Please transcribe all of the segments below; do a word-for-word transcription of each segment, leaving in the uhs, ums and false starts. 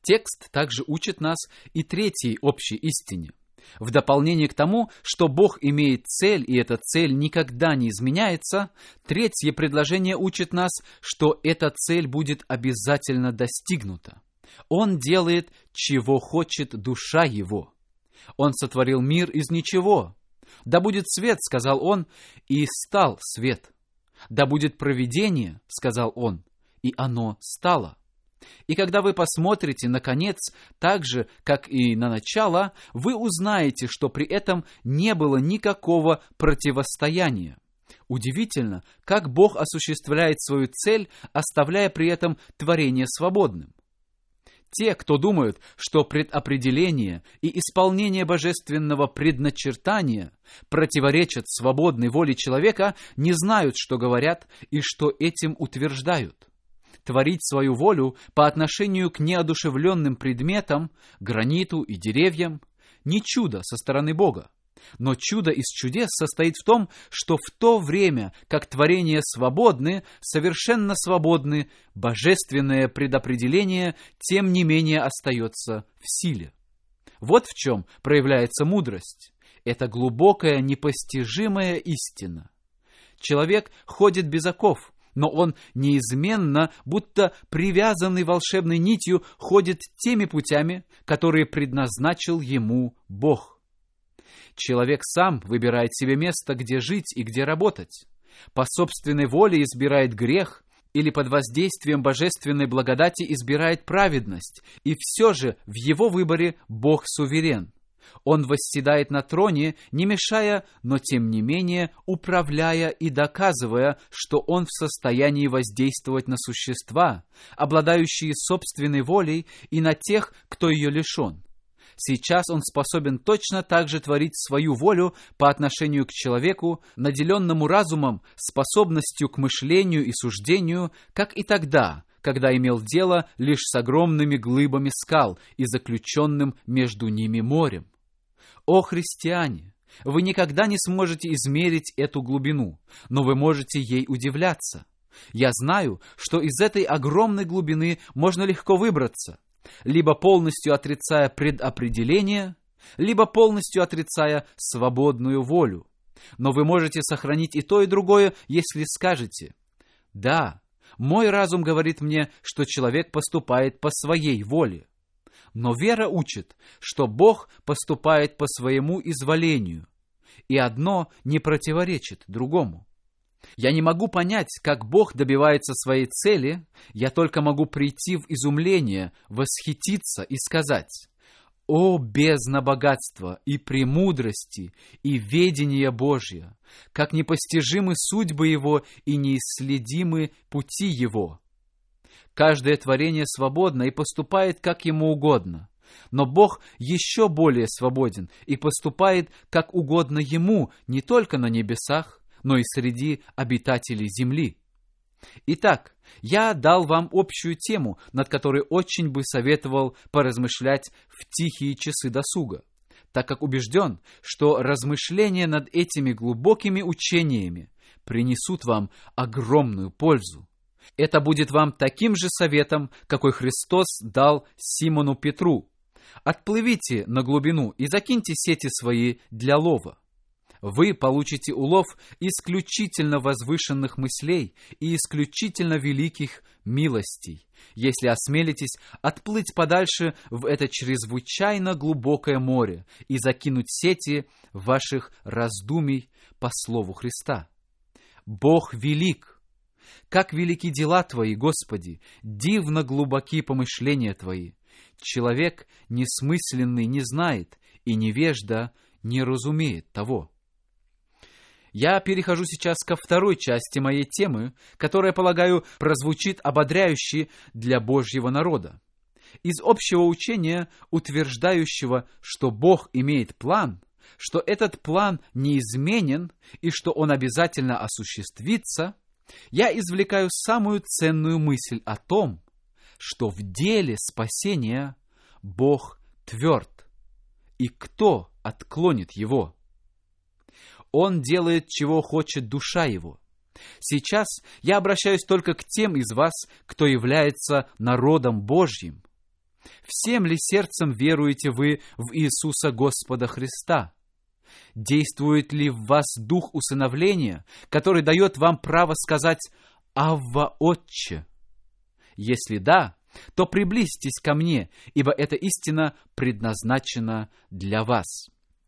Текст также учит нас и третьей общей истине. В дополнение к тому, что Бог имеет цель, и эта цель никогда не изменяется, третье предложение учит нас, что эта цель будет обязательно достигнута. Он делает, чего хочет душа его. Он сотворил мир из ничего. «Да будет свет», — сказал он, — и стал свет. «Да будет провидение», — сказал он, и оно стало. И когда вы посмотрите на конец так же, как и на начало, вы узнаете, что при этом не было никакого противостояния. Удивительно, как Бог осуществляет свою цель, оставляя при этом творение свободным. Те, кто думают, что предопределение и исполнение божественного предначертания противоречат свободной воле человека, не знают, что говорят и что этим утверждают. Творить свою волю по отношению к неодушевленным предметам, граниту и деревьям – не чудо со стороны Бога. Но чудо из чудес состоит в том, что в то время, как творения свободны, совершенно свободны, божественное предопределение, тем не менее остается в силе. Вот в чем проявляется мудрость. Это глубокая, непостижимая истина. Человек ходит без оков, но он неизменно, будто привязанный волшебной нитью, ходит теми путями, которые предназначил ему Бог. Человек сам выбирает себе место, где жить и где работать. По собственной воле избирает грех или под воздействием божественной благодати избирает праведность. И все же в его выборе Бог суверен. Он восседает на троне, не мешая, но тем не менее управляя и доказывая, что он в состоянии воздействовать на существа, обладающие собственной волей, и на тех, кто ее лишен. Сейчас он способен точно так же творить свою волю по отношению к человеку, наделенному разумом, способностью к мышлению и суждению, как и тогда, когда имел дело лишь с огромными глыбами скал и заключенным между ними морем. О, христиане! Вы никогда не сможете измерить эту глубину, но вы можете ей удивляться. Я знаю, что из этой огромной глубины можно легко выбраться, либо полностью отрицая предопределение, либо полностью отрицая свободную волю. Но вы можете сохранить и то, и другое, если скажете: «Да, мой разум говорит мне, что человек поступает по своей воле». Но вера учит, что Бог поступает по своему изволению, и одно не противоречит другому. Я не могу понять, как Бог добивается своей цели, я только могу прийти в изумление, восхититься и сказать: «О, бездна богатства и премудрости и ведения Божия! Как непостижимы судьбы Его и неисследимы пути Его!» Каждое творение свободно и поступает, как ему угодно. Но Бог еще более свободен и поступает, как угодно Ему, не только на небесах, но и среди обитателей земли. Итак, я дал вам общую тему, над которой очень бы советовал поразмышлять в тихие часы досуга, так как убежден, что размышления над этими глубокими учениями принесут вам огромную пользу. Это будет вам таким же советом, какой Христос дал Симону Петру. Отплывите на глубину и закиньте сети свои для лова. Вы получите улов исключительно возвышенных мыслей и исключительно великих милостей, если осмелитесь отплыть подальше в это чрезвычайно глубокое море и закинуть сети ваших раздумий по слову Христа. Бог велик. Как велики дела Твои, Господи, дивно глубоки помышления Твои. Человек несмысленный не знает, и невежда не разумеет того. Я перехожу сейчас ко второй части моей темы, которая, полагаю, прозвучит ободряюще для Божьего народа. Из общего учения, утверждающего, что Бог имеет план, что этот план неизменен и что он обязательно осуществится, я извлекаю самую ценную мысль о том, что в деле спасения Бог тверд, и кто отклонит его? Он делает, чего хочет душа его. Сейчас я обращаюсь только к тем из вас, кто является народом Божьим. Всем ли сердцем веруете вы в Иисуса Господа Христа? Действует ли в вас дух усыновления, который дает вам право сказать «Авва, Отче»? Если да, то приблизьтесь ко мне, ибо эта истина предназначена для вас.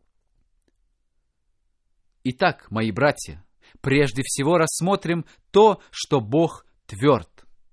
Итак, мои братья, прежде всего рассмотрим то, что Бог тверд.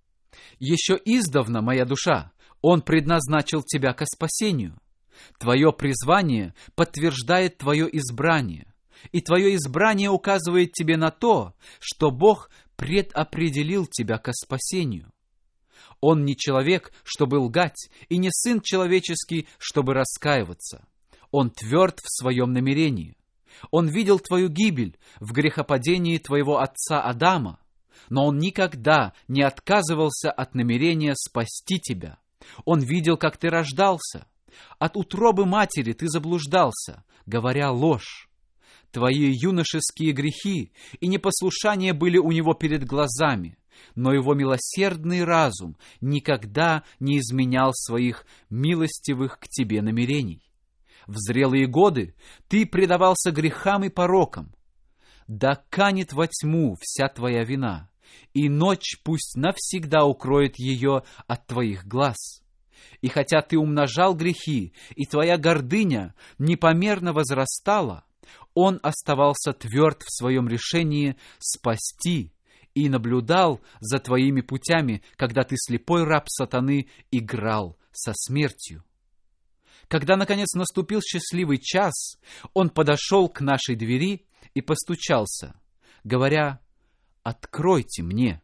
Еще издавна, моя душа, Он предназначил тебя ко спасению. Твое призвание подтверждает твое избрание, и твое избрание указывает тебе на то, что Бог предопределил тебя ко спасению. Он не человек, чтобы лгать, и не сын человеческий, чтобы раскаиваться. Он тверд в своем намерении. Он видел твою гибель в грехопадении твоего отца Адама, но он никогда не отказывался от намерения спасти тебя. Он видел, как ты рождался. От утробы матери ты заблуждался, говоря ложь. Твои юношеские грехи и непослушания были у него перед глазами, но его милосердный разум никогда не изменял своих милостивых к тебе намерений. В зрелые годы ты предавался грехам и порокам. Да канет во тьму вся твоя вина, и ночь пусть навсегда укроет ее от твоих глаз. И хотя ты умножал грехи, и твоя гордыня непомерно возрастала, он оставался тверд в своем решении спасти и наблюдал за твоими путями, когда ты, слепой раб сатаны, играл со смертью. Когда, наконец, наступил счастливый час, он подошел к нашей двери и постучался, говоря: «Откройте мне».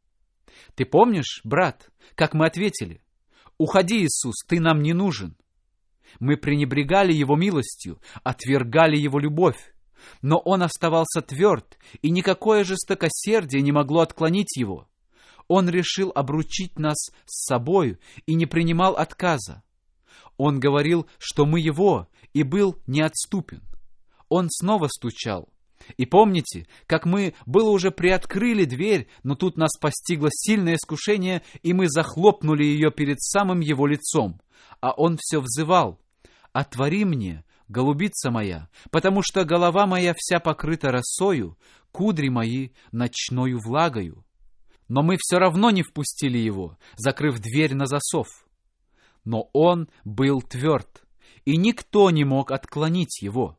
Ты помнишь, брат, как мы ответили? «Уходи, Иисус, ты нам не нужен». Мы пренебрегали Его милостью, отвергали Его любовь, но Он оставался тверд, и никакое жестокосердие не могло отклонить Его. Он решил обручить нас с собою и не принимал отказа. Он говорил, что мы Его, и был неотступен. Он снова стучал. И помните, как мы было уже приоткрыли дверь, но тут нас постигло сильное искушение, и мы захлопнули ее перед самым Его лицом. А Он все взывал: «Отвори мне, голубица моя, потому что голова моя вся покрыта росою, кудри мои ночною влагою». Но мы все равно не впустили Его, закрыв дверь на засов. Но Он был тверд, и никто не мог отклонить Его.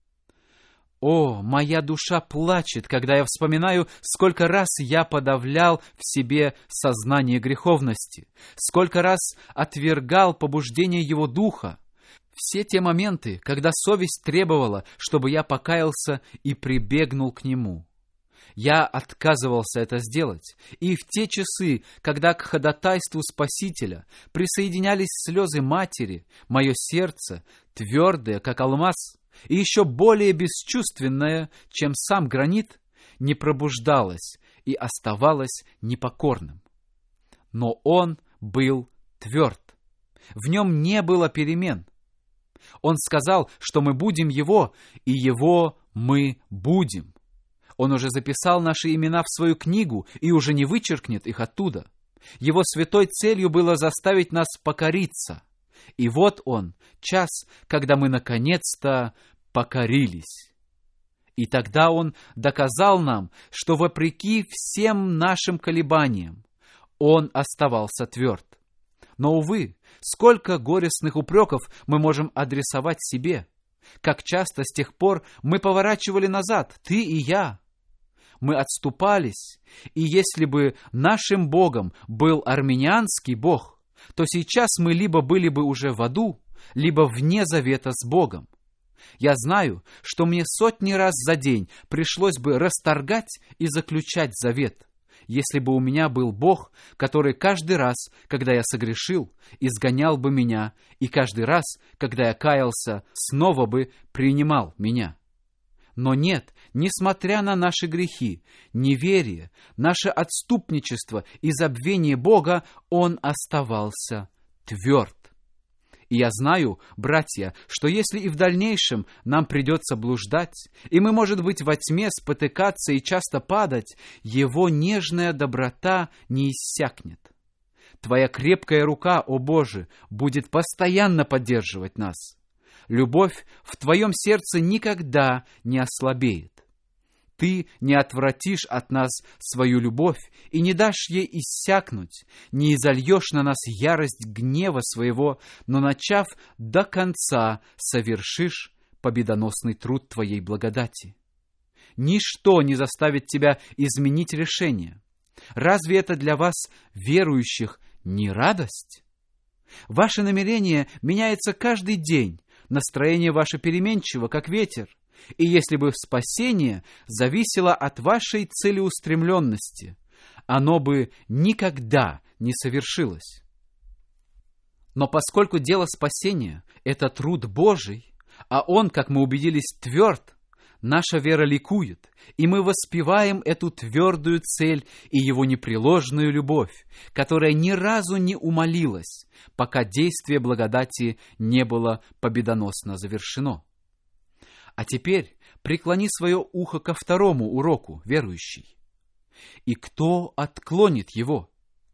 О, моя душа плачет, когда я вспоминаю, сколько раз я подавлял в себе сознание греховности, сколько раз отвергал побуждение Его Духа. Все те моменты, когда совесть требовала, чтобы я покаялся и прибегнул к Нему. Я отказывался это сделать, и в те часы, когда к ходатайству Спасителя присоединялись слезы матери, мое сердце, твердое, как алмаз, и еще более бесчувственное, чем сам гранит, не пробуждалось и оставалось непокорным. Но он был тверд. В нем не было перемен. Он сказал, что мы будем Его, и Его мы будем. Он уже записал наши имена в свою книгу и уже не вычеркнет их оттуда. Его святой целью было заставить нас покориться. И вот он, час, когда мы наконец-то покорились. И тогда Он доказал нам, что вопреки всем нашим колебаниям, Он оставался тверд. Но, увы, сколько горестных упреков мы можем адресовать себе. Как часто с тех пор мы поворачивали назад, ты и я. Мы отступались, и если бы нашим Богом был армянианский Бог, то сейчас мы либо были бы уже в аду, либо вне завета с Богом. Я знаю, что мне сотни раз за день пришлось бы расторгать и заключать завет, если бы у меня был Бог, который каждый раз, когда я согрешил, изгонял бы меня, и каждый раз, когда я каялся, снова бы принимал меня. Но нет, несмотря на наши грехи, неверие, наше отступничество и забвение Бога, Он оставался тверд. И я знаю, братья, что если и в дальнейшем нам придется блуждать, и мы, может быть, во тьме спотыкаться и часто падать, Его нежная доброта не иссякнет. Твоя крепкая рука, о Боже, будет постоянно поддерживать нас. Любовь в Твоем сердце никогда не ослабеет. Ты не отвратишь от нас свою любовь и не дашь ей иссякнуть, не изольешь на нас ярость гнева своего, но, начав до конца, совершишь победоносный труд Твоей благодати. Ничто не заставит Тебя изменить решение. Разве это для вас, верующих, не радость? Ваше намерение меняется каждый день, настроение ваше переменчиво, как ветер. И если бы спасение зависело от вашей целеустремленности, оно бы никогда не совершилось. Но поскольку дело спасения – это труд Божий, а Он, как мы убедились, тверд, наша вера ликует, и мы воспеваем эту твердую цель и Его непреложную любовь, которая ни разу не умалилась, пока действие благодати не было победоносно завершено. А теперь преклони свое ухо ко второму уроку, верующий. И кто отклонит его?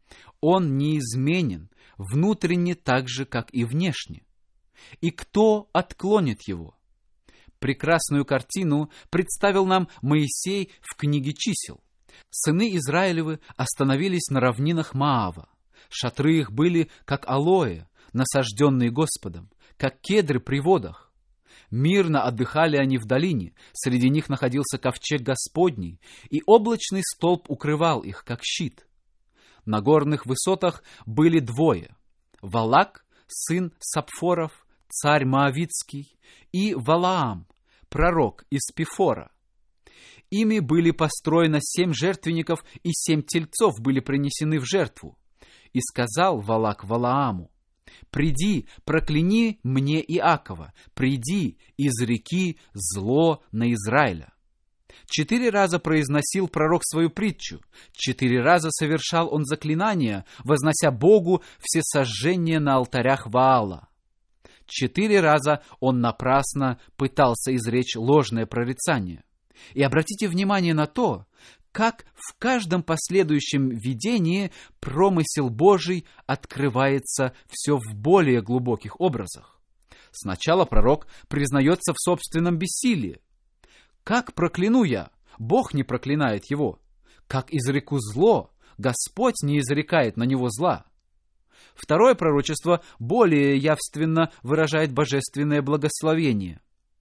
Он неизменен, внутренне так же, как и внешне. И кто отклонит его? Прекрасную картину представил нам Моисей в книге «Чисел». Сыны Израилевы остановились на равнинах Моава. Шатры их были, как алоэ, насажденные Господом, как кедры при водах. Мирно отдыхали они в долине, среди них находился ковчег Господний, и облачный столб укрывал их, как щит. На горных высотах были двое — Валак, сын Сапфоров, царь Моавитский, и Валаам, пророк из Пифора. Ими были построено семь жертвенников, и семь тельцов были принесены в жертву. И сказал Валак Валааму: «Приди, прокляни мне Иакова, приди, изреки зло на Израиля». Четыре раза произносил пророк свою притчу, четыре раза совершал он заклинания, вознося Богу всесожжение на алтарях Ваала. Четыре раза он напрасно пытался изречь ложное прорицание. И обратите внимание на то, как в каждом последующем видении промысел Божий открывается все в более глубоких образах. Сначала пророк признается в собственном бессилии. «Как прокляну я? Бог не проклинает его. Как изреку зло? Господь не изрекает на него зла». Второе пророчество более явственно выражает божественное благословение.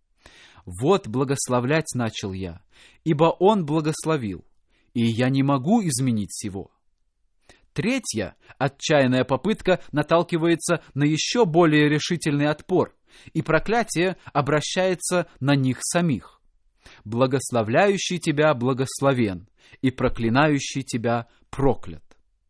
«Вот благословлять начал я, ибо Он благословил, и я не могу изменить сего». Третья, отчаянная попытка наталкивается на еще более решительный отпор, и проклятие обращается на них самих. «Благословляющий тебя благословен, и проклинающий тебя проклят».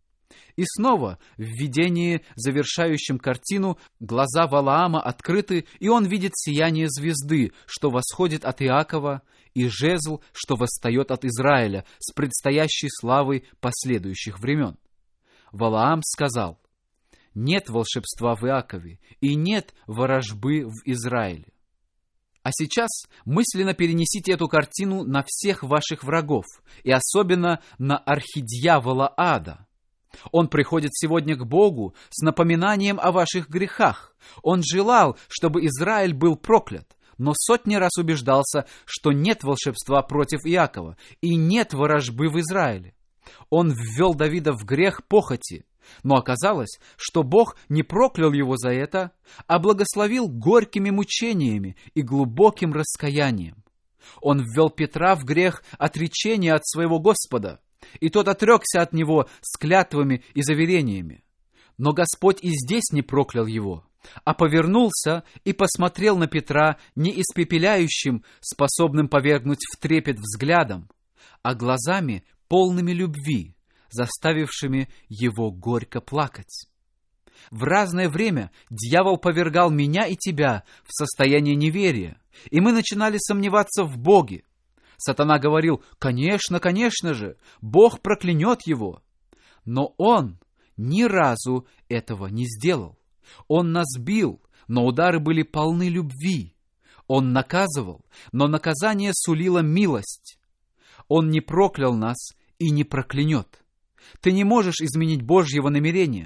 И снова в видении, завершающем картину, глаза Валаама открыты, и он видит сияние звезды, что восходит от Иакова, и жезл, что восстает от Израиля, с предстоящей славой последующих времен. Валаам сказал: «Нет волшебства в Иакове, и нет ворожбы в Израиле». А сейчас мысленно перенесите эту картину на всех ваших врагов, и особенно на архидьявола ада. Он приходит сегодня к Богу с напоминанием о ваших грехах. Он желал, чтобы Израиль был проклят, но сотни раз убеждался, что нет волшебства против Иакова и нет ворожбы в Израиле. Он ввел Давида в грех похоти, но оказалось, что Бог не проклял его за это, а благословил горькими мучениями и глубоким раскаянием. Он ввел Петра в грех отречения от своего Господа, и тот отрекся от него с клятвами и заверениями. Но Господь и здесь не проклял его, а повернулся и посмотрел на Петра не испепеляющим, способным повергнуть в трепет взглядом, а глазами, полными любви, заставившими его горько плакать. В разное время дьявол повергал меня и тебя в состояние неверия, и мы начинали сомневаться в Боге. Сатана говорил: «Конечно, конечно же, Бог проклянет его». Но он ни разу этого не сделал. Он нас бил, но удары были полны любви. Он наказывал, но наказание сулило милость. Он не проклял нас и не проклянет. Ты не можешь изменить Божьего намерения.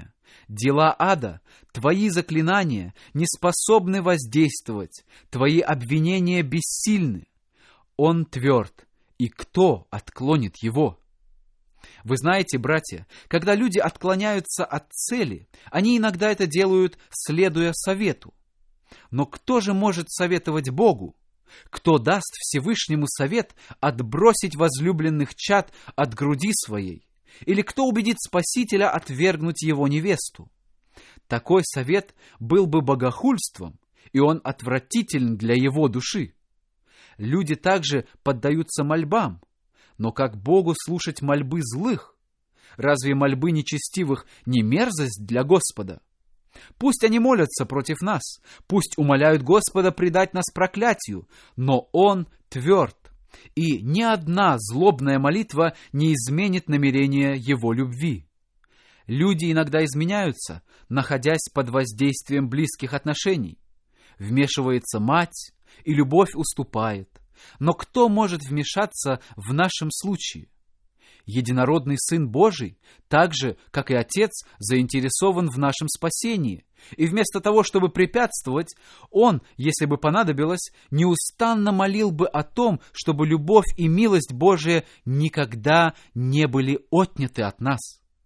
дела ада, твои заклинания не способны воздействовать, твои обвинения бессильны. Он тверд, и кто отклонит его? Вы знаете, братья, когда люди отклоняются от цели, они иногда это делают, следуя совету. Но кто же может советовать Богу? Кто даст Всевышнему совет отбросить возлюбленных чад от груди своей? Или кто убедит Спасителя отвергнуть его невесту? Такой совет был бы богохульством, и он отвратителен для его души. Люди также поддаются мольбам, но как Богу слушать мольбы злых? Разве мольбы нечестивых не мерзость для Господа? Пусть они молятся против нас, пусть умоляют Господа предать нас проклятию, но Он тверд, и ни одна злобная молитва не изменит намерения Его любви. Люди иногда изменяются, находясь под воздействием близких отношений. Вмешивается мать, и любовь уступает. Но кто может вмешаться в нашем случае? Единородный Сын Божий, так же, как и Отец, заинтересован в нашем спасении. И вместо того, чтобы препятствовать, Он, если бы понадобилось, неустанно молил бы о том, чтобы любовь и милость Божия никогда не были отняты от нас.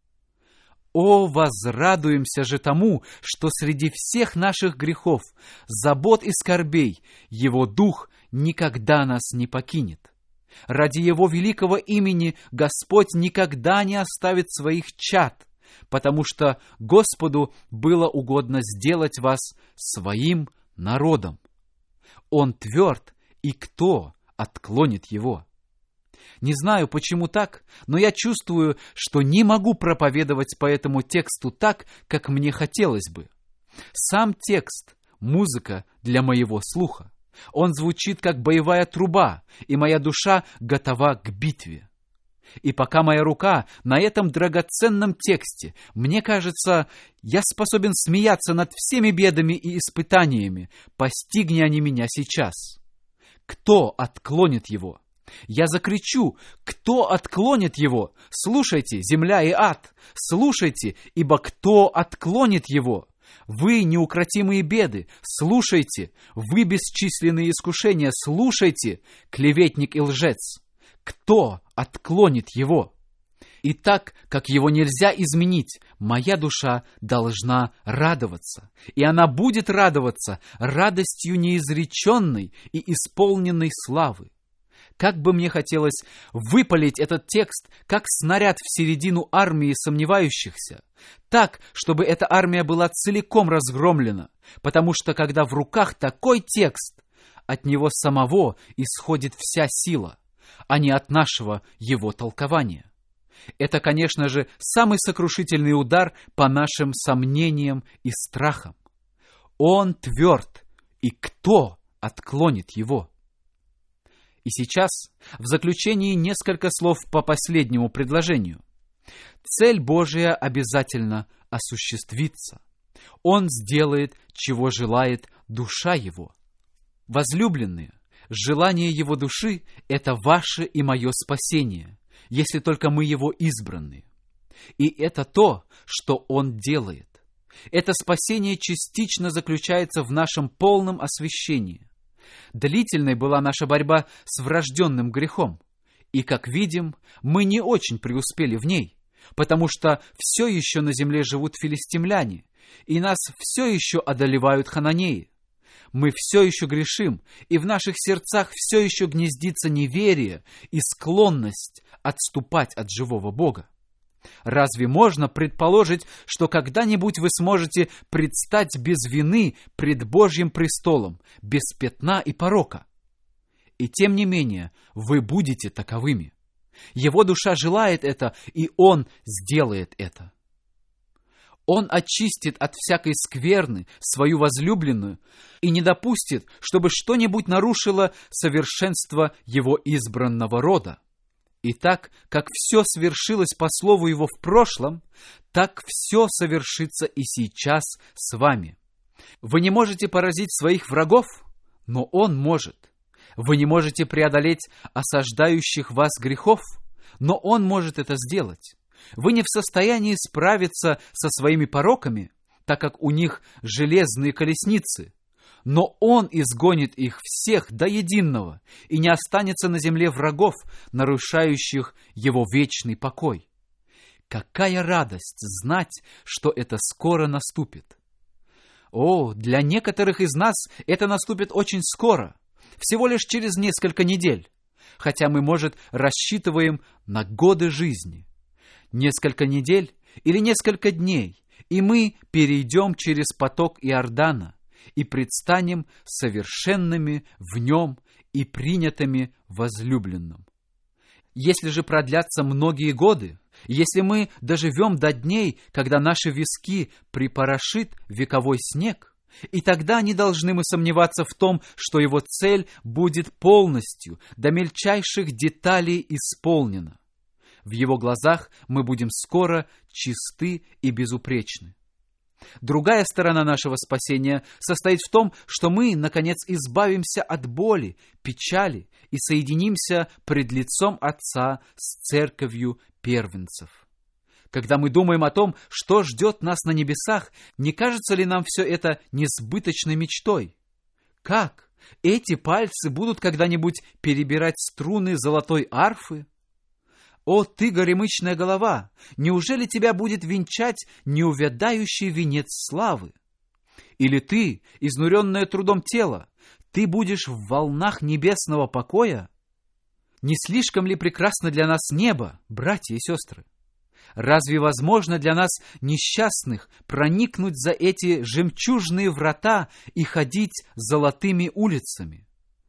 О, возрадуемся же тому, что среди всех наших грехов, забот и скорбей Его Дух никогда нас не покинет. Ради Его великого имени Господь никогда не оставит своих чад, потому что Господу было угодно сделать вас своим народом. Он тверд, и кто отклонит Его? Не знаю, почему так, но я чувствую, что не могу проповедовать по этому тексту так, как мне хотелось бы. Сам текст – музыка для моего слуха. Он звучит, как боевая труба, и моя душа готова к битве. И пока моя рука на этом драгоценном тексте, мне кажется, я способен смеяться над всеми бедами и испытаниями, постигни они меня сейчас. Кто отклонит его? Я закричу: кто отклонит его? Слушайте, земля и ад! Слушайте, ибо кто отклонит его? Вы, неукротимые беды, слушайте, вы, бесчисленные искушения, слушайте, клеветник и лжец. Кто отклонит его? И так, как его нельзя изменить, моя душа должна радоваться. И она будет радоваться радостью неизреченной и исполненной славы. Как бы мне хотелось выпалить этот текст, как снаряд в середину армии сомневающихся, так, чтобы эта армия была целиком разгромлена, потому что, когда в руках такой текст, от него самого исходит вся сила, а не от нашего его толкования. Это, конечно же, самый сокрушительный удар по нашим сомнениям и страхам. Он тверд, и кто отклонит его? И сейчас, в заключении, несколько слов по последнему предложению. Цель Божия обязательно осуществится. Он сделает, чего желает душа его. Возлюбленные, желание его души – это ваше и мое спасение, если только мы его избранные. И это то, что он делает. Это спасение частично заключается в нашем полном освящении. Длительной была наша борьба с врожденным грехом, и, как видим, мы не очень преуспели в ней, потому что все еще на земле живут филистимляне, и нас все еще одолевают хананеи. Мы все еще грешим, и в наших сердцах все еще гнездится неверие и склонность отступать от живого Бога. Разве можно предположить, что когда-нибудь вы сможете предстать без вины пред Божьим престолом, без пятна и порока? И тем не менее, вы будете таковыми. Его душа желает это, и Он сделает это. Он очистит от всякой скверны свою возлюбленную и не допустит, чтобы что-нибудь нарушило совершенство Его избранного рода. И так, как все свершилось по слову Его в прошлом, так все совершится и сейчас с вами. Вы не можете поразить своих врагов, но Он может. Вы не можете преодолеть осаждающих вас грехов, но Он может это сделать. Вы не в состоянии справиться со своими пороками, так как у них железные колесницы, но Он изгонит их всех до единого, и не останется на земле врагов, нарушающих Его вечный покой. Какая радость знать, что это скоро наступит! О, для некоторых из нас это наступит очень скоро, всего лишь через несколько недель, хотя мы, может, рассчитываем на годы жизни. Несколько недель или несколько дней, и мы перейдем через поток Иордана и предстанем совершенными в нем и принятыми возлюбленным. Если же продлятся многие годы, если мы доживем до дней, когда наши виски припорошит вековой снег, и тогда не должны мы сомневаться в том, что его цель будет полностью, до мельчайших деталей исполнена. В его глазах мы будем скоро чисты и безупречны. Другая сторона нашего спасения состоит в том, что мы, наконец, избавимся от боли, печали и соединимся пред лицом Отца с церковью первенцев. Когда мы думаем о том, что ждет нас на небесах, не кажется ли нам все это несбыточной мечтой? Как? Эти пальцы будут когда-нибудь перебирать струны золотой арфы? О, ты, горемычная голова, неужели тебя будет венчать неувядающий венец славы? Или ты, изнуренное трудом тело, ты будешь в волнах небесного покоя? Не слишком ли прекрасно для нас небо, братья и сестры? Разве возможно для нас, несчастных, проникнуть за эти жемчужные врата и ходить золотыми улицами?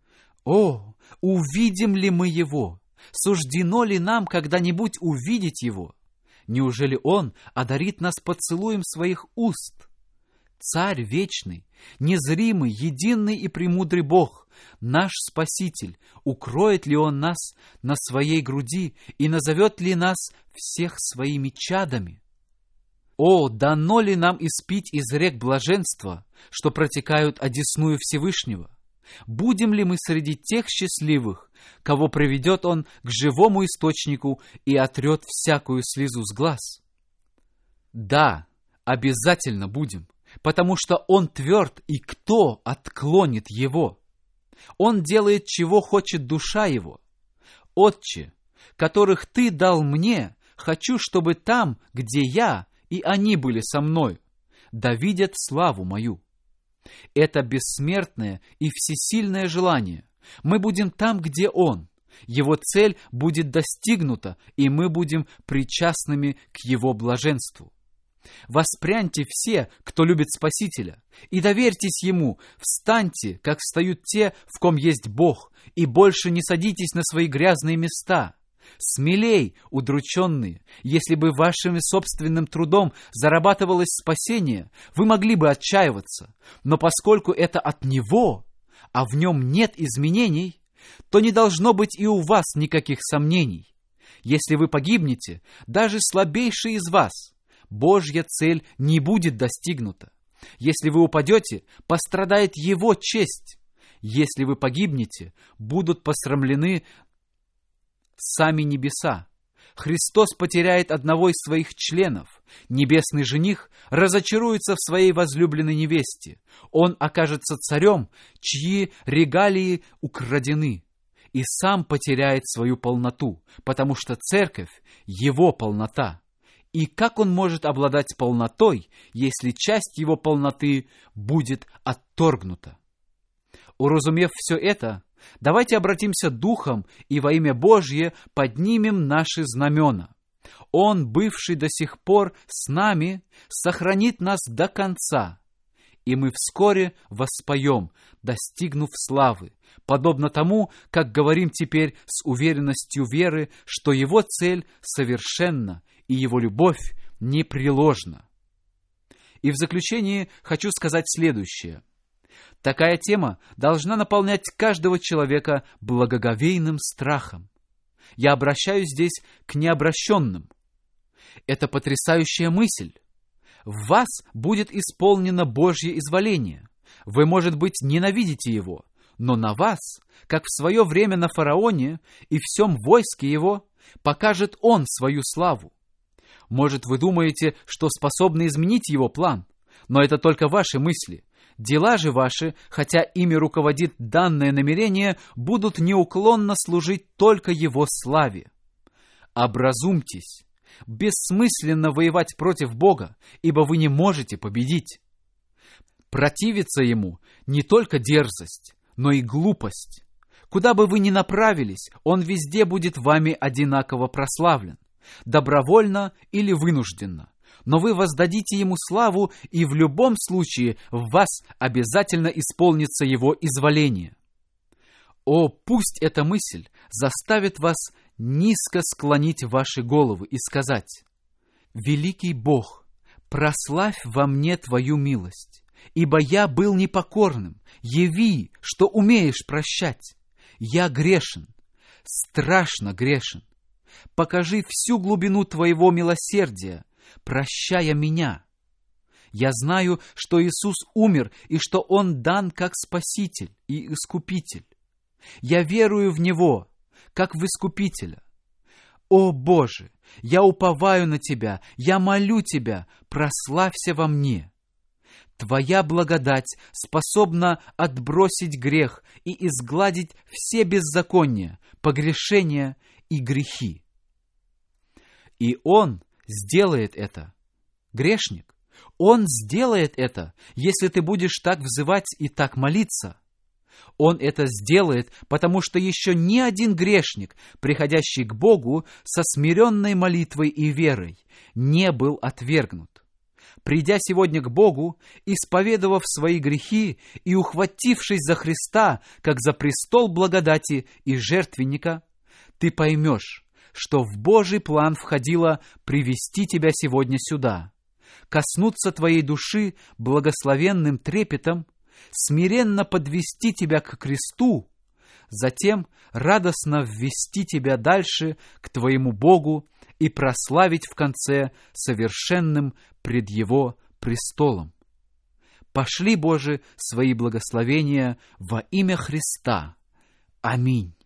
О, увидим ли мы его? Суждено ли нам когда-нибудь увидеть его? Неужели он одарит нас поцелуем своих уст? Царь вечный, незримый, единый и премудрый Бог, наш Спаситель, укроет ли Он нас на своей груди и назовет ли нас всех своими чадами? О, дано ли нам испить из рек блаженства, что протекают одесную Всевышнего? Будем ли мы среди тех счастливых, кого приведет Он к живому источнику и отрет всякую слезу с глаз? Да, обязательно будем, потому что Он тверд, и кто отклонит Его? Он делает, чего хочет душа Его. Отче, которых Ты дал мне, хочу, чтобы там, где я, и они были со мною, да видят славу мою. Это бессмертное и всесильное желание. Мы будем там, где Он. Его цель будет достигнута, и мы будем причастными к Его блаженству. Воспряньте все, кто любит Спасителя, и доверьтесь Ему, встаньте, как встают те, в ком есть Бог, и больше не садитесь на свои грязные места. Смелей, удрученные, если бы вашим собственным трудом зарабатывалось спасение, вы могли бы отчаиваться, но поскольку это от Него, а в Нем нет изменений, то не должно быть и у вас никаких сомнений. Если вы погибнете, даже слабейший из вас, Божья цель не будет достигнута. Если вы упадете, пострадает Его честь. Если вы погибнете, будут посрамлены сами небеса. Христос потеряет одного из своих членов. Небесный жених разочаруется в своей возлюбленной невесте. Он окажется царем, чьи регалии украдены, и сам потеряет свою полноту, потому что церковь – его полнота. И как он может обладать полнотой, если часть его полноты будет отторгнута? Уразумев все это, давайте обратимся духом и во имя Божье поднимем наши знамена. Он, бывший до сих пор с нами, сохранит нас до конца, и мы вскоре воспоем, достигнув славы, подобно тому, как говорим теперь с уверенностью веры, что Его цель совершенна и Его любовь непреложна. И в заключение хочу сказать следующее. Такая тема должна наполнять каждого человека благоговейным страхом. Я обращаюсь здесь к необращенным. Это потрясающая мысль. В вас будет исполнено Божье изволение. Вы, может быть, ненавидите его, но на вас, как в свое время на фараоне и всем войске его, покажет он свою славу. Может, вы думаете, что способны изменить его план, но это только ваши мысли. Дела же ваши, хотя ими руководит данное намерение, будут неуклонно служить только его славе. Образумьтесь. Бессмысленно воевать против Бога, ибо вы не можете победить. Противиться ему не только дерзость, но и глупость. Куда бы вы ни направились, он везде будет вами одинаково прославлен, добровольно или вынужденно. Но вы воздадите ему славу, и в любом случае в вас обязательно исполнится его изволение. О, пусть эта мысль заставит вас низко склонить ваши головы и сказать: «Великий Бог, прославь во мне Твою милость, ибо я был непокорным, яви, что умеешь прощать. Я грешен, страшно грешен. Покажи всю глубину Твоего милосердия, прощая меня. Я знаю, что Иисус умер и что Он дан как Спаситель и Искупитель. Я верую в Него, как в Искупителя. О Боже, я уповаю на Тебя, я молю Тебя, прославься во мне. Твоя благодать способна отбросить грех и изгладить все беззакония, погрешения и грехи. И Он сделает это, грешник. Он сделает это, если ты будешь так взывать и так молиться. Он это сделает, потому что еще ни один грешник, приходящий к Богу со смиренной молитвой и верой, не был отвергнут. Придя сегодня к Богу, исповедовав свои грехи и ухватившись за Христа, как за престол благодати и жертвенника, ты поймешь, что в Божий план входило привести тебя сегодня сюда, коснуться твоей души благословенным трепетом, смиренно подвести тебя к кресту, затем радостно ввести тебя дальше к твоему Богу и прославить в конце совершенным пред Его престолом. Пошли, Боже, свои благословения во имя Христа. Аминь.